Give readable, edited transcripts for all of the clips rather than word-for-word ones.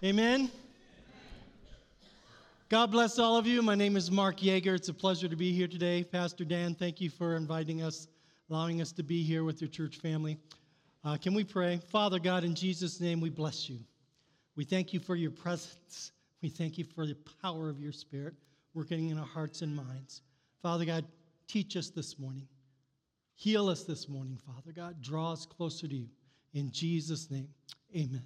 Amen. God bless all of you. My name is Mark Yeager. It's a pleasure to be here today. Pastor Dan, thank you for inviting us, allowing us to be here with your church family. Can we pray? Father God, in Jesus' name, we bless you. We thank you for your presence. We thank you for the power of your Spirit working in our hearts and minds. Father God, teach us this morning. Heal us this morning, Father God. Draw us closer to you. In Jesus' name, amen.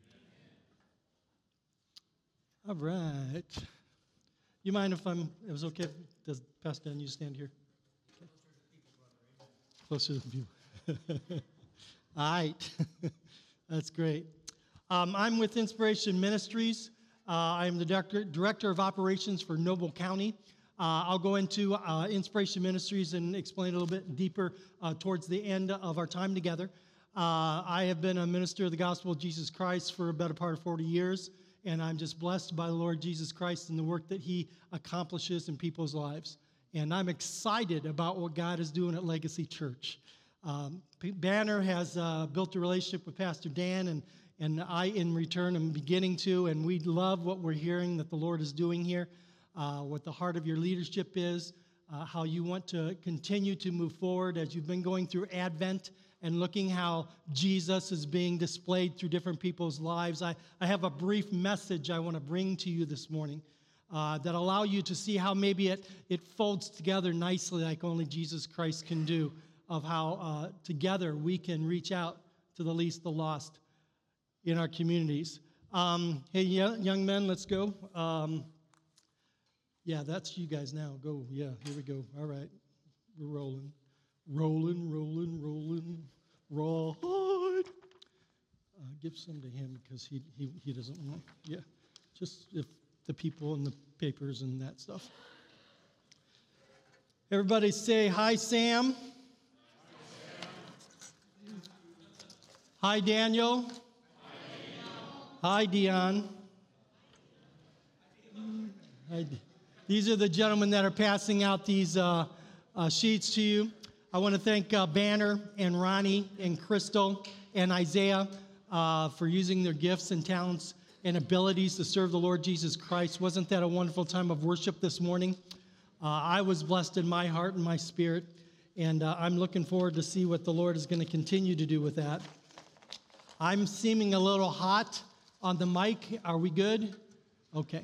All right. You mind if it was okay? Does Pastor Dan, you stand here? Okay. Closer to the people. All right. That's great. I'm with Inspiration Ministries. I'm the director of operations for Noble County. I'll go into Inspiration Ministries and explain a little bit deeper towards the end of our time together. I have been a minister of the gospel of Jesus Christ for a better part of 40 years. And I'm just blessed by the Lord Jesus Christ and the work that he accomplishes in people's lives. And I'm excited about what God is doing at Legacy Church. Banner has built a relationship with Pastor Dan, and I, in return, am beginning to. And we love what we're hearing that the Lord is doing here, what the heart of your leadership is, how you want to continue to move forward as you've been going through Advent and looking how Jesus is being displayed through different people's lives. I have a brief message I want to bring to you this morning that allow you to see how maybe it folds together nicely like only Jesus Christ can do, of how together we can reach out to the least, the lost in our communities. Hey, young men, let's go. Yeah, that's you guys now. Go. Yeah, here we go. All right. We're rolling. Rolling. Right. Give some to him because he doesn't want. Yeah, just if the people and the papers and that stuff. Everybody say hi, Sam. Hi, Daniel. Hi, Dion. These are the gentlemen that are passing out these sheets to you. I want to thank Banner and Ronnie and Crystal and Isaiah for using their gifts and talents and abilities to serve the Lord Jesus Christ. Wasn't that a wonderful time of worship this morning? I was blessed in my heart and my spirit, and I'm looking forward to see what the Lord is going to continue to do with that. I'm seeming a little hot on the mic. Are we good? Okay.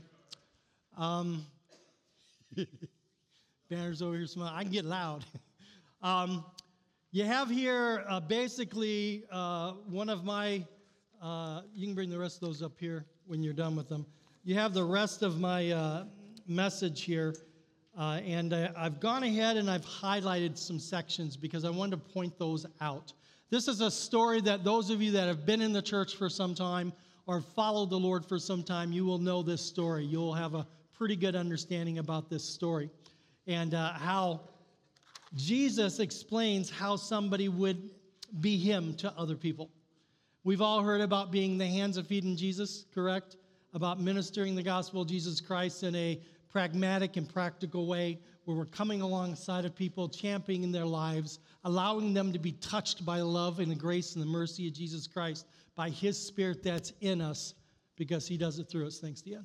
Banner's over here smiling. I can get loud. You have here basically one of my, you can bring the rest of those up here when you're done with them. You have the rest of my message here, and I've gone ahead and I've highlighted some sections because I wanted to point those out. This is a story that those of you that have been in the church for some time or followed the Lord for some time, you will know this story. You'll have a pretty good understanding about this story and how Jesus explains how somebody would be him to other people. We've all heard about being the hands and feet in Jesus, correct? About ministering the gospel of Jesus Christ in a pragmatic and practical way where we're coming alongside of people, championing their lives, allowing them to be touched by the love and the grace and the mercy of Jesus Christ by his Spirit that's in us because he does it through us. Thanks, Deanne.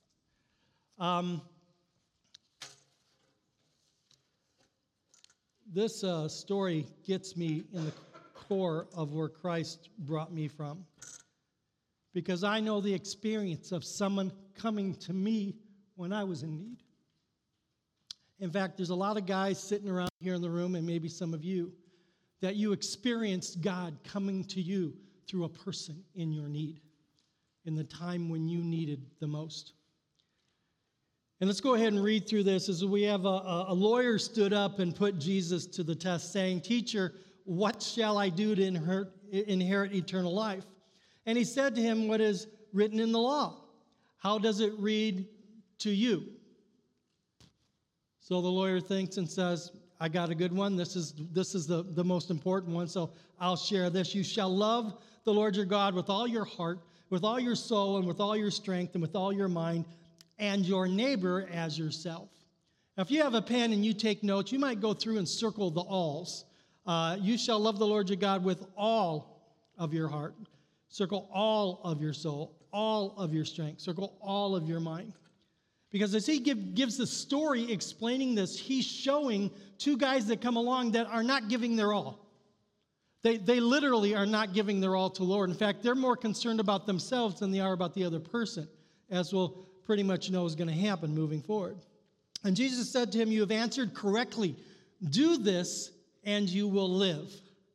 This story gets me in the core of where Christ brought me from because I know the experience of someone coming to me when I was in need. In fact, there's a lot of guys sitting around here in the room, and maybe some of you, that you experienced God coming to you through a person in your need, in the time when you needed the most. And let's go ahead and read through this as we have a lawyer stood up and put Jesus to the test saying, "Teacher, what shall I do to inherit eternal life?" And he said to him, "What is written in the law? How does it read to you?" So the lawyer thinks and says, "I got a good one. This is the most important one, so I'll share this. You shall love the Lord your God with all your heart, with all your soul, and with all your strength, and with all your mind, and your neighbor as yourself." Now, if you have a pen and you take notes, you might go through and circle the alls. You shall love the Lord your God with all of your heart. Circle all of your soul, all of your strength. Circle all of your mind. Because as he gives the story explaining this, he's showing two guys that come along that are not giving their all. They literally are not giving their all to the Lord. In fact, they're more concerned about themselves than they are about the other person, as we'll pretty much know is going to happen moving forward. And Jesus said to him, "You have answered correctly. Do this and you will live."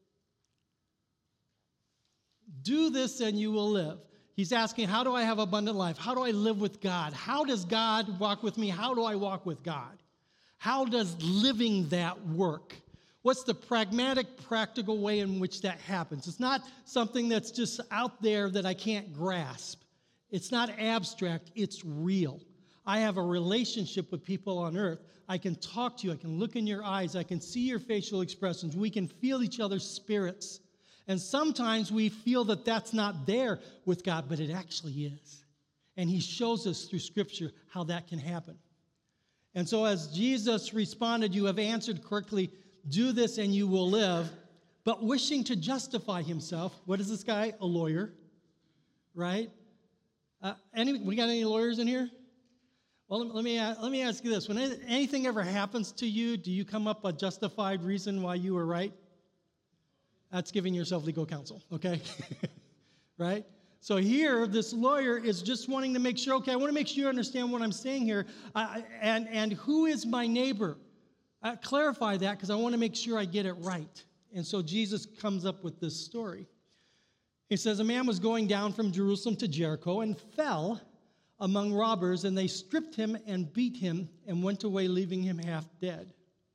Do this and you will live. He's asking, how do I have abundant life? How do I live with God? How does God walk with me? How do I walk with God? How does living that work? What's the pragmatic, practical way in which that happens? It's not something that's just out there that I can't grasp. It's not abstract, it's real. I have a relationship with people on earth. I can talk to you, I can look in your eyes, I can see your facial expressions, we can feel each other's spirits. And sometimes we feel that that's not there with God, but it actually is. And he shows us through Scripture how that can happen. And so as Jesus responded, "You have answered correctly, do this and you will live," but wishing to justify himself. What is this guy? A lawyer, right? We got any lawyers in here? Well, let me ask you this. When anything ever happens to you, do you come up with a justified reason why you were right? That's giving yourself legal counsel, okay? Right? So here, this lawyer is just wanting to make sure, okay, I want to make sure you understand what I'm saying here. And who is my neighbor? Clarify that because I want to make sure I get it right. And so Jesus comes up with this story. He says, "A man was going down from Jerusalem to Jericho and fell among robbers, and they stripped him and beat him and went away, leaving him half dead."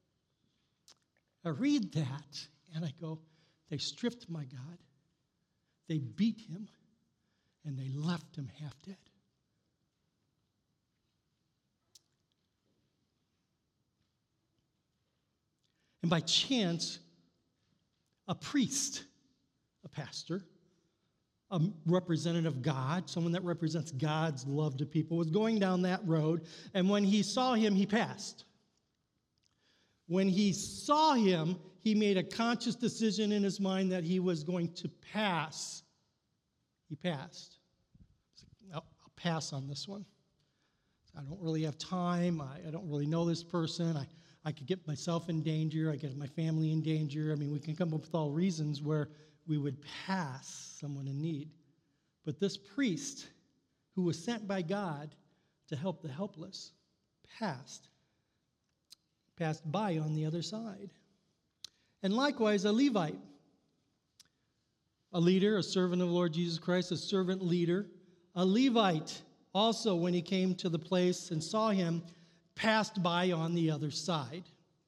I read that and I go, they stripped my God, they beat him, and they left him half dead. And by chance, a priest, a pastor, a representative of God, someone that represents God's love to people, was going down that road, and when he saw him, he passed. When he saw him, he made a conscious decision in his mind that he was going to pass. He passed. I'll pass on this one. I don't really have time. I don't really know this person. I could get myself in danger. I get my family in danger. I mean, we can come up with all reasons where we would pass someone in need. But this priest, who was sent by God to help the helpless, passed by on the other side. And likewise, a Levite, a leader, a servant of the Lord Jesus Christ, a servant leader, a Levite also, when he came to the place and saw him, passed by on the other side.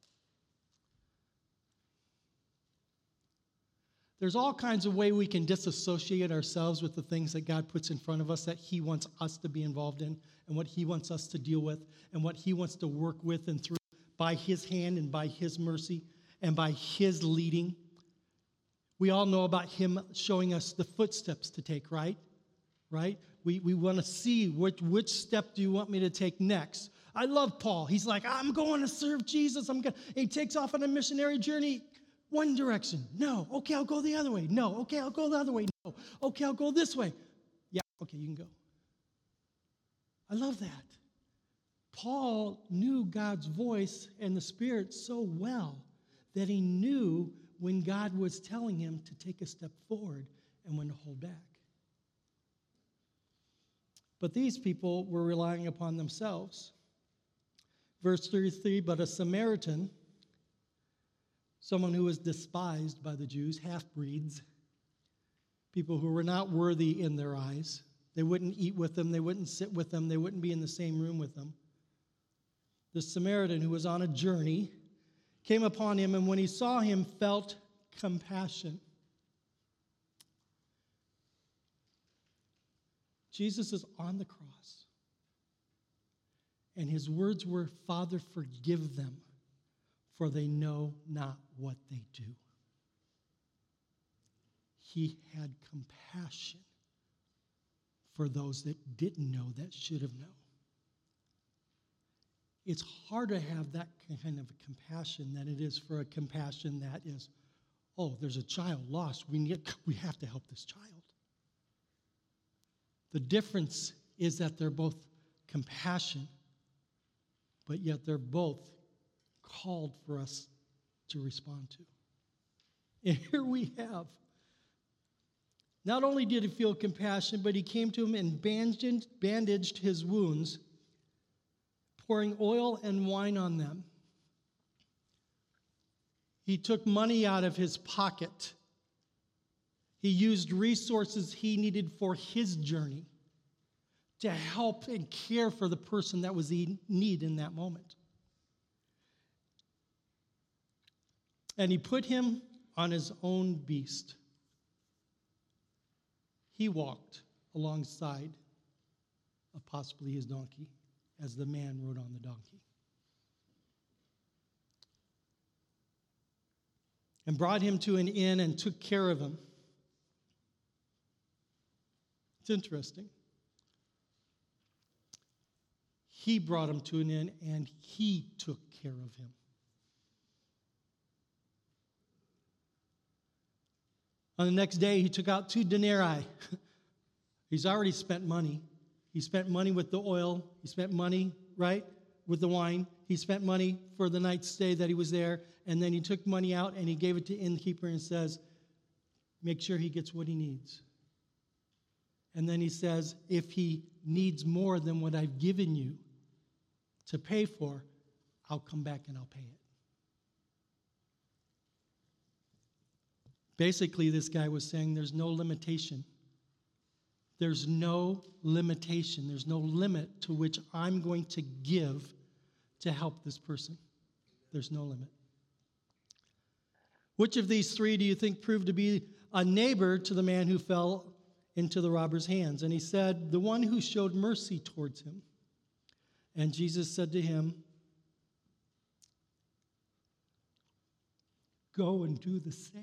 There's all kinds of ways we can disassociate ourselves with the things that God puts in front of us that he wants us to be involved in and what he wants us to deal with and what he wants to work with and through by his hand and by his mercy and by his leading. We all know about him showing us the footsteps to take, right? Right? We want to see which step do you want me to take next. I love Paul. He's like, I'm going to serve Jesus. He takes off on a missionary journey. One direction. No. Okay, I'll go the other way. No. Okay, I'll go the other way. No. Okay, I'll go this way. Yeah, okay, you can go. I love that. Paul knew God's voice and the Spirit so well that he knew when God was telling him to take a step forward and when to hold back. But these people were relying upon themselves. Verse 33, but a Samaritan, someone who was despised by the Jews, half-breeds, people who were not worthy in their eyes. They wouldn't eat with them. They wouldn't sit with them. They wouldn't be in the same room with them. The Samaritan, who was on a journey, came upon him, and when he saw him, felt compassion. Jesus is on the cross, and his words were, Father, forgive them, for they know not what they do. He had compassion for those that didn't know, that should have known. It's hard to have that kind of a compassion than it is for a compassion that is, oh, there's a child lost. We have to help this child. The difference is that they're both compassion, but yet they're both called for us to respond to. And here we have, not only did he feel compassion, but he came to him and bandaged his wounds, pouring oil and wine on them. He took money out of his pocket. He used resources he needed for his journey to help and care for the person that was in need in that moment. And he put him on his own beast. He walked alongside of possibly his donkey as the man rode on the donkey. And brought him to an inn and took care of him. It's interesting. He brought him to an inn and he took care of him. On the next day, he took out 2 denarii. He's already spent money. He spent money with the oil. He spent money, right, with the wine. He spent money for the night's stay that he was there. And then he took money out and he gave it to the innkeeper and says, make sure he gets what he needs. And then he says, if he needs more than what I've given you to pay for, I'll come back and I'll pay it. Basically, this guy was saying there's no limitation. There's no limitation. There's no limit to which I'm going to give to help this person. There's no limit. Which of these 3 do you think proved to be a neighbor to the man who fell into the robber's hands? And he said, the one who showed mercy towards him. And Jesus said to him, go and do the same.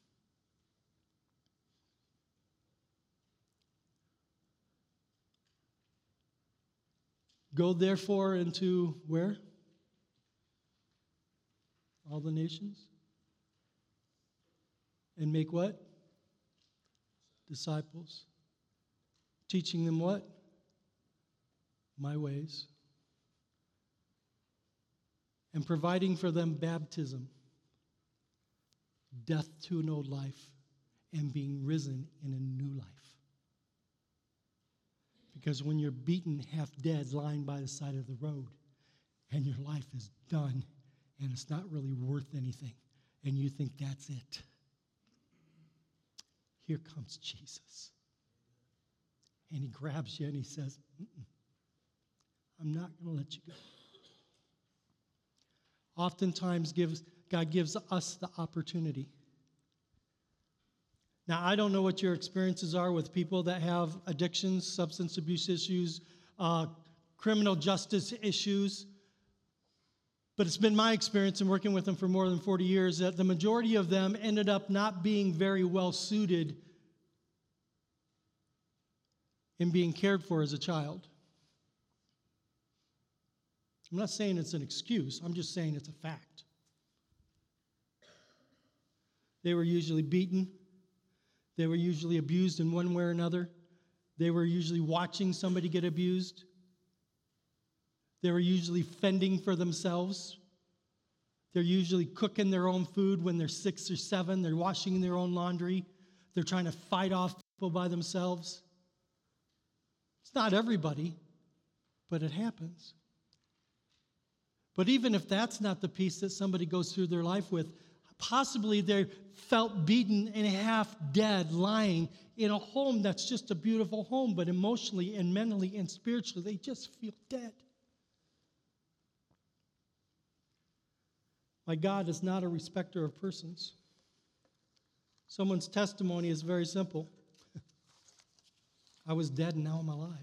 Go therefore into where? All the nations. And make what? Disciples. Teaching them what? My ways. And providing for them baptism, death to an old life, and being risen in a new life. Because when you're beaten half dead lying by the side of the road and your life is done and it's not really worth anything and you think that's it, here comes Jesus. And he grabs you and he says, I'm not going to let you go. Oftentimes God gives us the opportunity. Now, I don't know what your experiences are with people that have addictions, substance abuse issues, criminal justice issues, but it's been my experience in working with them for more than 40 years that the majority of them ended up not being very well suited in being cared for as a child. I'm not saying it's an excuse. I'm just saying it's a fact. They were usually beaten. They were usually abused in one way or another. They were usually watching somebody get abused. They were usually fending for themselves. They're usually cooking their own food when they're 6 or 7. They're washing their own laundry. They're trying to fight off people by themselves. It's not everybody, but it happens. But even if that's not the piece that somebody goes through their life with, possibly they felt beaten and half dead, lying in a home that's just a beautiful home, but emotionally and mentally and spiritually, they just feel dead. My God is not a respecter of persons. Someone's testimony is very simple. I was dead and now I'm alive.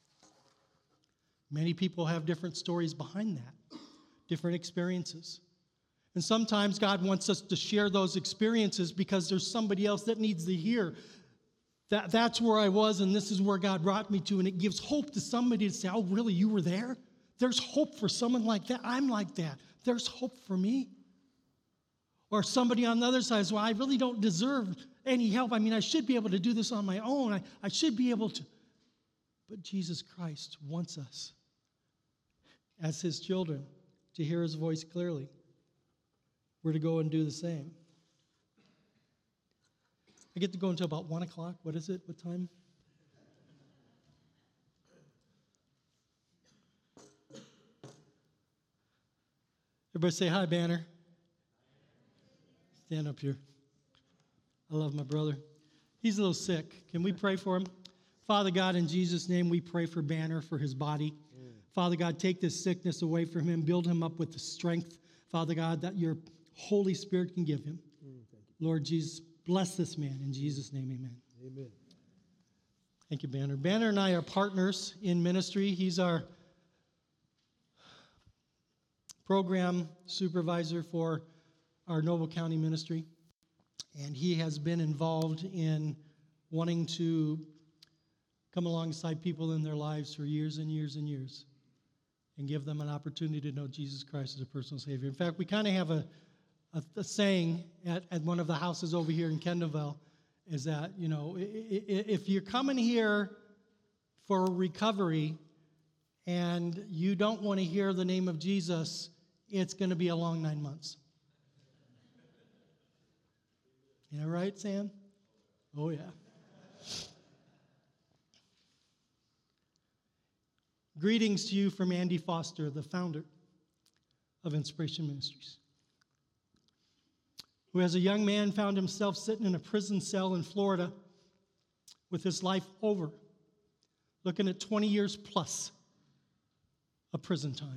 Many people have different stories behind that, different experiences. And sometimes God wants us to share those experiences because there's somebody else that needs to hear that's where I was and this is where God brought me to. And it gives hope to somebody to say, oh, really, you were there? There's hope for someone like that. I'm like that. There's hope for me. Or somebody on the other side says, well, I really don't deserve any help. I mean, I should be able to do this on my own. I should be able to. But Jesus Christ wants us, as his children, to hear his voice clearly. We're to go and do the same. I get to go until about 1 o'clock. What is it? What time? Everybody say hi, Banner. Stand up here. I love my brother. He's a little sick. Can we pray for him? Father God, in Jesus' name, we pray for Banner, for his body. Father God, take this sickness away from him. Build him up with the strength, Father God, that your Holy Spirit can give him. Lord Jesus, bless this man. In Jesus' name, amen. Amen. Thank you, Banner. Banner and I are partners in ministry. He's our program supervisor for our Noble County ministry. And he has been involved in wanting to come alongside people in their lives for years and years and years and give them an opportunity to know Jesus Christ as a personal Savior. In fact, we kind of have a saying at one of the houses over here in Kendallville is that, you know, if you're coming here for recovery and you don't want to hear the name of Jesus, it's going to be a long 9 months. You know, right, Sam? Oh, yeah. Greetings to you from Andy Foster, the founder of Inspiration Ministries, who as a young man found himself sitting in a prison cell in Florida with his life over, looking at 20 years plus of prison time.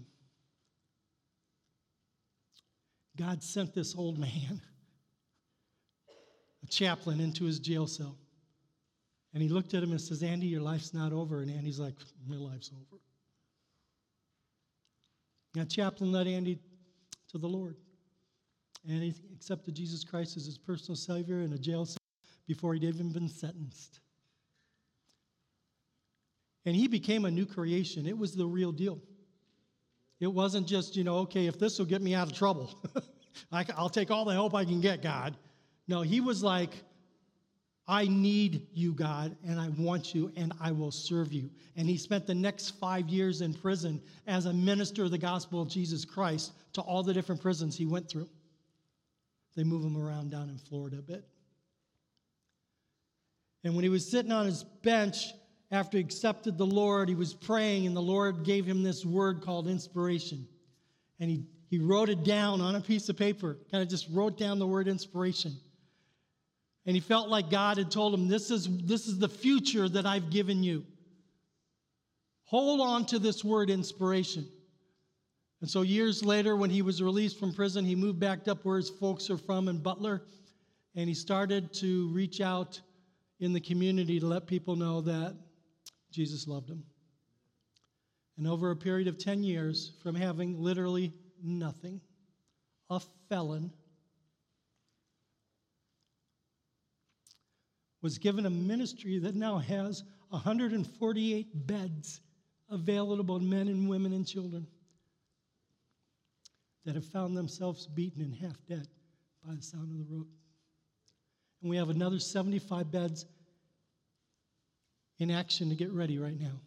God sent this old man, a chaplain, into his jail cell. And he looked at him and says, Andy, your life's not over. And Andy's like, my life's over. That chaplain led Andy to the Lord. And he accepted Jesus Christ as his personal Savior in a jail cell before he'd even been sentenced. And he became a new creation. It was the real deal. It wasn't just, you know, okay, if this will get me out of trouble, I'll take all the help I can get, God. No, he was like, I need you, God, and I want you, and I will serve you. And he spent the next 5 years in prison as a minister of the gospel of Jesus Christ to all the different prisons he went through. They move him around down in Florida a bit. And when he was sitting on his bench after he accepted the Lord, he was praying, and the Lord gave him this word called inspiration. And he wrote it down on a piece of paper, kind of just wrote down the word inspiration. And he felt like God had told him, this is the future that I've given you. Hold on to this word inspiration. And so years later, when he was released from prison, he moved back up where his folks are from in Butler, and he started to reach out in the community to let people know that Jesus loved him. And over a period of 10 years, from having literally nothing, a felon, was given a ministry that now has 148 beds available to men and women and children that have found themselves beaten and half dead by the sound of the road. And we have another 75 beds in action to get ready right now.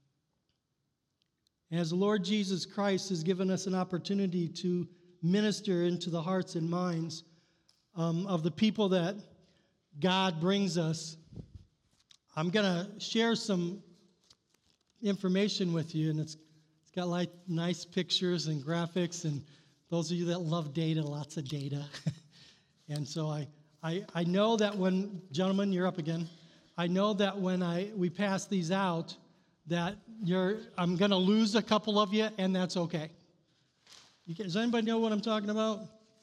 As the Lord Jesus Christ has given us an opportunity to minister into the hearts and minds of the people that God brings us, I'm going to share some information with you, and it's got like nice pictures and graphics, and those of you that love data, lots of data. And so I know that when, gentlemen, you're up again. I know that when we pass these out, that I'm going to lose a couple of you, and that's okay. Does anybody know what I'm talking about?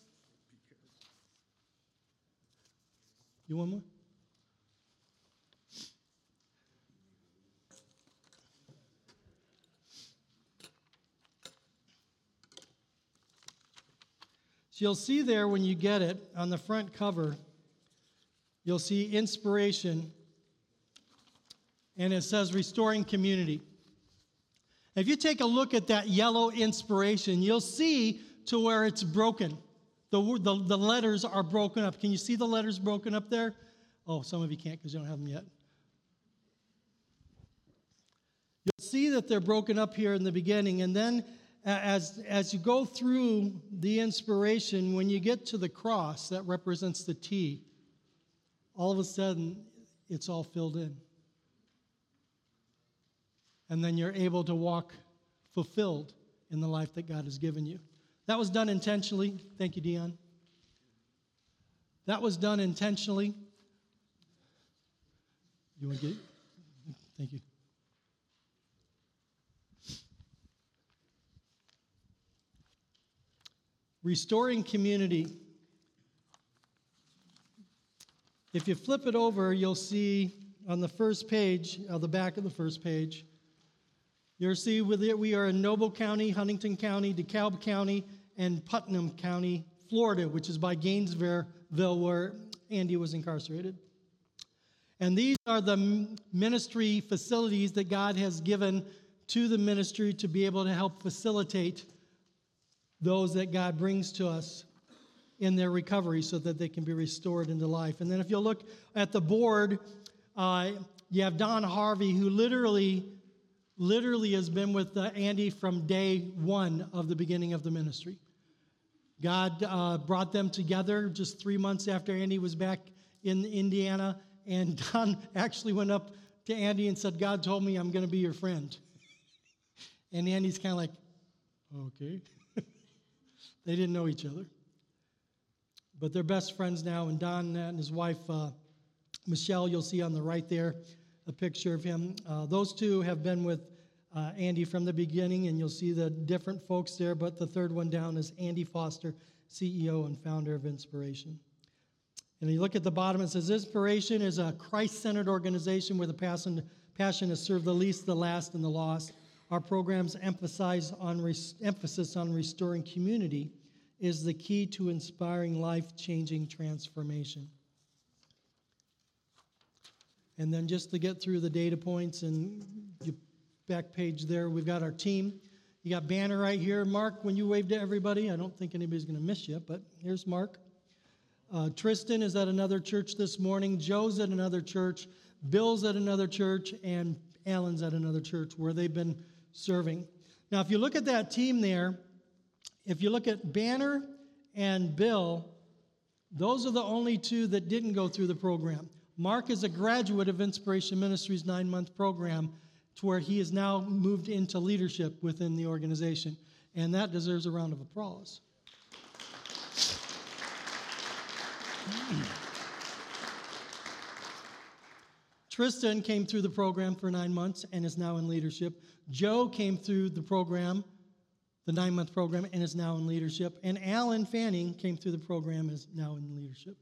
You want more? So you'll see there when you get it on the front cover, you'll see inspiration, and it says restoring community. If you take a look at that yellow inspiration, you'll see to where it's broken. The letters are broken up. Can you see the letters broken up there? Oh, some of you can't because you don't have them yet. You'll see that they're broken up here in the beginning, and then as you go through the inspiration, when you get to the cross that represents the T, all of a sudden it's all filled in. And then you're able to walk fulfilled in the life that God has given you. That was done intentionally. Thank you, Dion. That was done intentionally. You want to get it? Thank you. Restoring community. If you flip it over, you'll see on the first page, on the back of the first page, you'll see we are in Noble County, Huntington County, DeKalb County, and Putnam County, Florida, which is by Gainesville, where Andy was incarcerated. And these are the ministry facilities that God has given to the ministry to be able to help facilitate those that God brings to us in their recovery so that they can be restored into life. And then if you'll look at the board, you have Don Harvey, who literally has been with Andy from day one of the beginning of the ministry. God brought them together just 3 months after Andy was back in Indiana, and Don actually went up to Andy and said, God told me I'm going to be your friend. And Andy's kind of like, okay. They didn't know each other. But they're best friends now, and Don and his wife, Michelle, you'll see on the right there a picture of him. Those two have been with Andy from the beginning, and you'll see the different folks there, but the third one down is Andy Foster, CEO and founder of Inspiration. And you look at the bottom, it says, Inspiration is a Christ-centered organization where the passion is serve the least, the last, and the lost. Our program's emphasis on restoring community is the key to inspiring life-changing transformation. And then just to get through the data points and your back page there, we've got our team. You got Banner right here. Mark, when you wave to everybody, I don't think anybody's going to miss you, but here's Mark. Tristan is at another church this morning. Joe's at another church. Bill's at another church. And Alan's at another church where they've been serving. Now, if you look at that team there, if you look at Banner and Bill, those are the only two that didn't go through the program. Mark is a graduate of Inspiration Ministries' 9-month program to where he has now moved into leadership within the organization. And that deserves a round of applause. Tristan came through the program for 9 months and is now in leadership. Joe came through the program, the 9-month program, and is now in leadership. And Alan Fanning came through the program and is now in leadership.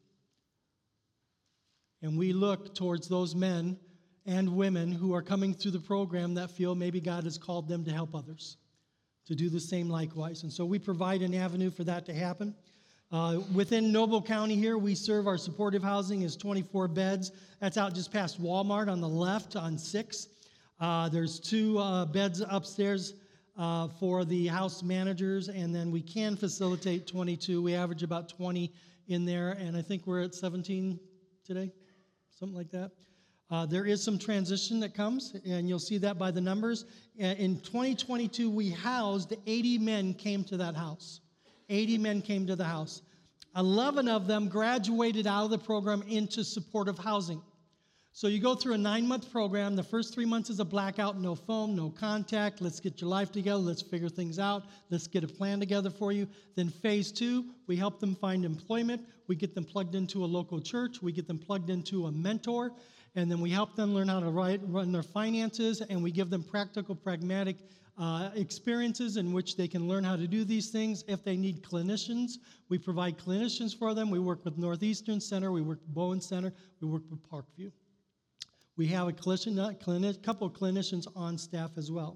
And we look towards those men and women who are coming through the program that feel maybe God has called them to help others, to do the same likewise. And so we provide an avenue for that to happen. Within Noble County here, we serve our supportive housing is 24 beds. That's out just past Walmart on the left on 6. There's 2 beds upstairs for the house managers, and then we can facilitate 22. We average about 20 in there, and I think we're at 17 today, something like that. There is some transition that comes, and you'll see that by the numbers. In 2022, we housed 80 men came to that house. 80 men came to the house. 11 of them graduated out of the program into supportive housing. So you go through a 9-month program. The first 3 months is a blackout, no phone, no contact. Let's get your life together. Let's figure things out. Let's get a plan together for you. Then phase 2, we help them find employment. We get them plugged into a local church. We get them plugged into a mentor. And then we help them learn how to run their finances, and we give them practical, pragmatic experiences in which they can learn how to do these things. If they need clinicians, we provide clinicians for them. We work with Northeastern Center. We work with Bowen Center. We work with Parkview. We have a couple of clinicians on staff as well.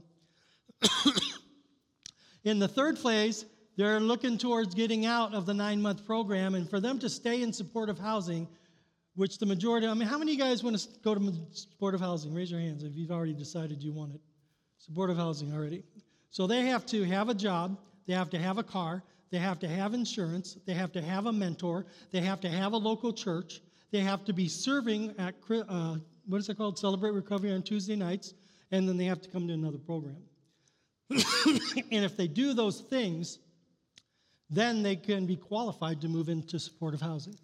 In the third phase, they're looking towards getting out of the 9-month program, and for them to stay in supportive housing, which the majority, how many of you guys want to go to supportive housing? Raise your hands if you've already decided you want it. Supportive housing already. So they have to have a job, they have to have a car, they have to have insurance, they have to have a mentor, they have to have a local church, they have to be serving at, what is it called, Celebrate Recovery on Tuesday nights, and then they have to come to another program. And if they do those things, then they can be qualified to move into supportive housing.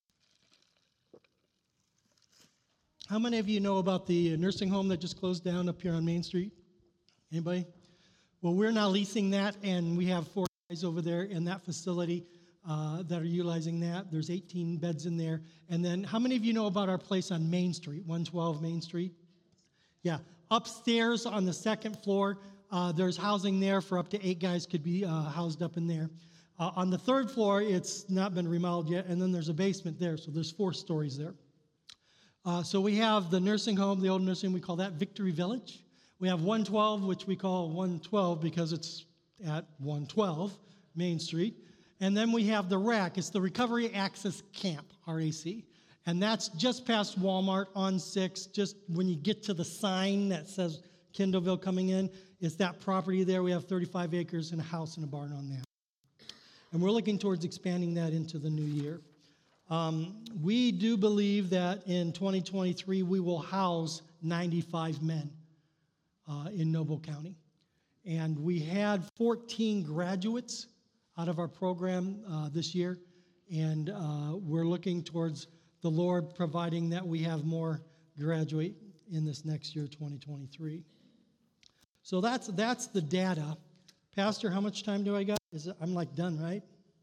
How many of you know about the nursing home that just closed down up here on Main Street? Anybody? Well, we're now leasing that, and we have 4 guys over there in that facility that are utilizing that. There's 18 beds in there. And then how many of you know about our place on Main Street, 112 Main Street? Yeah. Upstairs on the second floor, there's housing there for up to 8 guys could be housed up in there. On the third floor, it's not been remodeled yet, and then there's a basement there, so there's 4 stories there. So we have the nursing home, the old nursing, we call that Victory Village. We have 112, which we call 112 because it's at 112 Main Street. And then we have the RAC, it's the Recovery Access Camp, RAC. And that's just past Walmart on 6, just when you get to the sign that says Kendallville coming in, it's that property there. We have 35 acres and a house and a barn on that. And we're looking towards expanding that into the new year. We do believe that in 2023 we will house 95 men in Noble County. And we had 14 graduates out of our program this year, and we're looking towards the Lord providing that we have more graduate in this next year, 2023. So that's the data. Pastor, how much time do I got? I'm like done, right?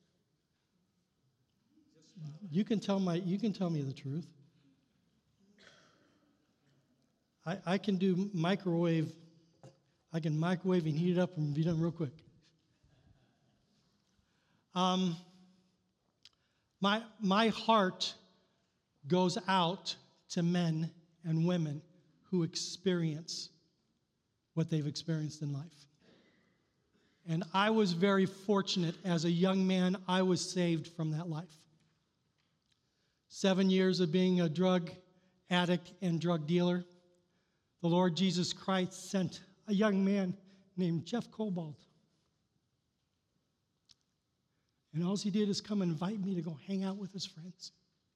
You can tell me the truth. I can do microwave. I can microwave and heat it up and be done real quick. My heart goes out to men and women who experience what they've experienced in life. And I was very fortunate as a young man, I was saved from that life. 7 years of being a drug addict and drug dealer, the Lord Jesus Christ sent a young man named Jeff Cobalt. And all he did is come and invite me to go hang out with his friends.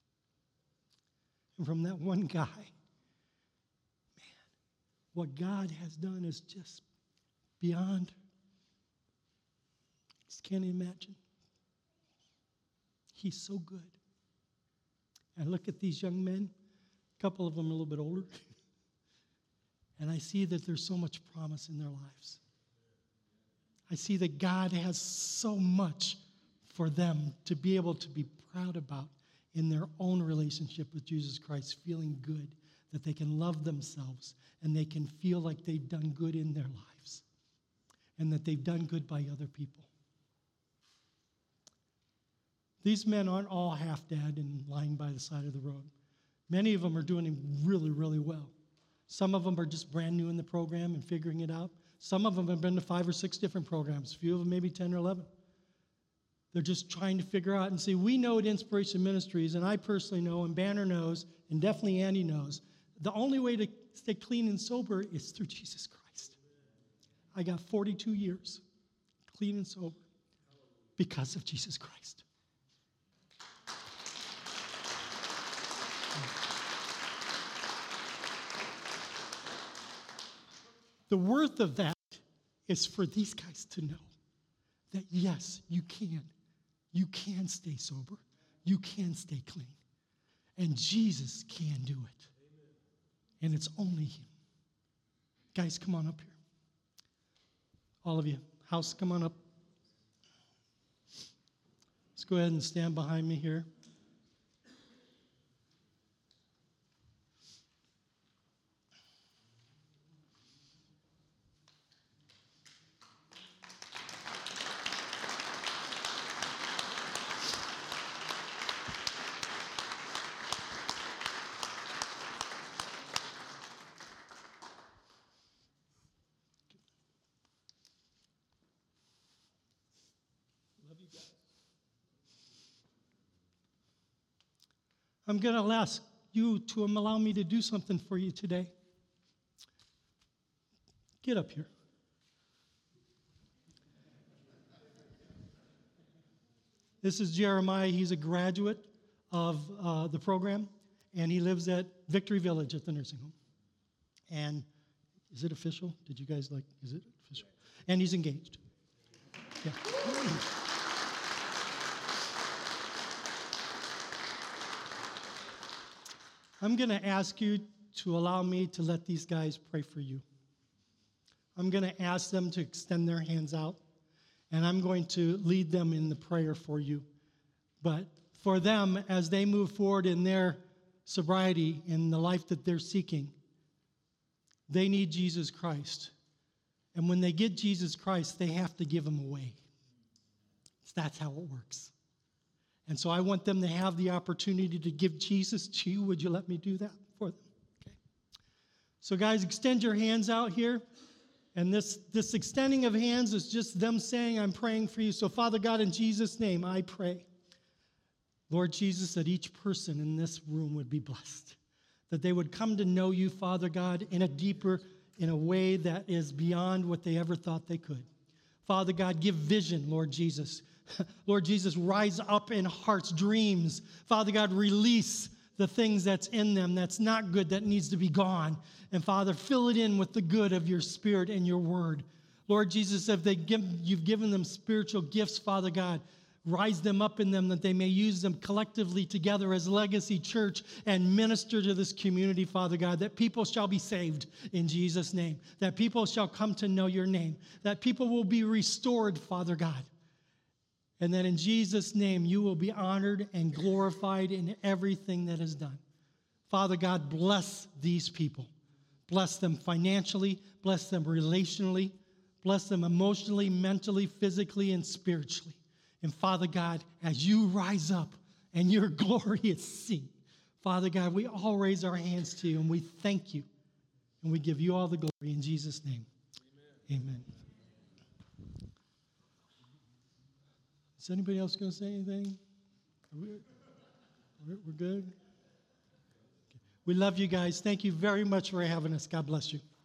And from that one guy, man, what God has done is just beyond. Just can't imagine. He's so good. I look at these young men, a couple of them are a little bit older, and I see that there's so much promise in their lives. I see that God has so much for them to be able to be proud about in their own relationship with Jesus Christ, feeling good, that they can love themselves and they can feel like they've done good in their lives and that they've done good by other people. These men aren't all half-dead and lying by the side of the road. Many of them are doing really, really well. Some of them are just brand new in the program and figuring it out. Some of them have been to 5 or 6 different programs. A few of them maybe 10 or 11. They're just trying to figure out. And see, we know at Inspiration Ministries, and I personally know, and Banner knows, and definitely Andy knows, the only way to stay clean and sober is through Jesus Christ. I got 42 years clean and sober because of Jesus Christ. The worth of that is for these guys to know that, yes, you can. You can stay sober. You can stay clean. And Jesus can do it. And it's only him. Guys, come on up here. All of you. House, come on up. Let's go ahead and stand behind me here. I'm going to ask you to allow me to do something for you today. Get up here. This is Jeremiah. He's a graduate of the program, and he lives at Victory Village at the nursing home. And Is it official? Did you guys is it official? And he's engaged. Yeah. I'm going to ask you to allow me to let these guys pray for you. I'm going to ask them to extend their hands out, and I'm going to lead them in the prayer for you. But for them, as they move forward in their sobriety, in the life that they're seeking, they need Jesus Christ. And when they get Jesus Christ, they have to give him away. That's how it works. And so I want them to have the opportunity to give Jesus to you. Would you let me do that for them? Okay. So guys, extend your hands out here. And this extending of hands is just them saying, I'm praying for you. So Father God, in Jesus' name, I pray, Lord Jesus, that each person in this room would be blessed. That they would come to know you, Father God, in a way that is beyond what they ever thought they could. Father God, give vision, Lord Jesus. Lord Jesus, rise up in hearts, dreams. Father God, release the things that's in them that's not good, that needs to be gone. And Father, fill it in with the good of your Spirit and your word. Lord Jesus, if you've given them spiritual gifts, Father God, rise them up in them that they may use them collectively together as Legacy Church and minister to this community, Father God, that people shall be saved in Jesus' name, that people shall come to know your name, that people will be restored, Father God, and that in Jesus' name you will be honored and glorified in everything that is done. Father God, bless these people. Bless them financially, bless them relationally, bless them emotionally, mentally, physically, and spiritually. And Father God, as you rise up and your glory is seen, Father God, we all raise our hands to you and we thank you. And we give you all the glory in Jesus' name. Amen. Amen. Is anybody else going to say anything? We're good? Okay. We love you guys. Thank you very much for having us. God bless you.